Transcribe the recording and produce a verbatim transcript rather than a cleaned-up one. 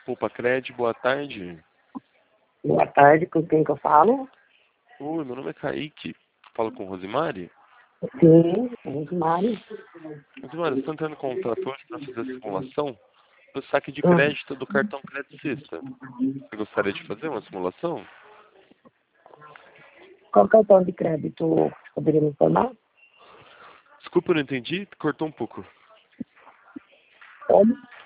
Poupa Cred, boa tarde. Boa tarde, com quem que eu falo? Oi, meu nome é Kaique. Falo com Rosimari. Sim, Rosemary. Rosimari, estou entrando em contato hoje para fazer a simulação do saque de Ah, crédito do cartão Credicista. Você gostaria de fazer uma simulação? qual cartão de crédito você poderia me informar? Desculpa, eu não entendi. Cortou um pouco. Como?